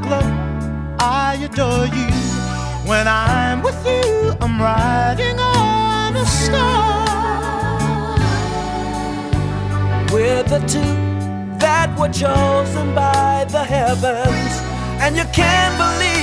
glow. I adore you. When I'm with you, I'm riding on a star. We're the two that were chosen by the heavens, and you can't believe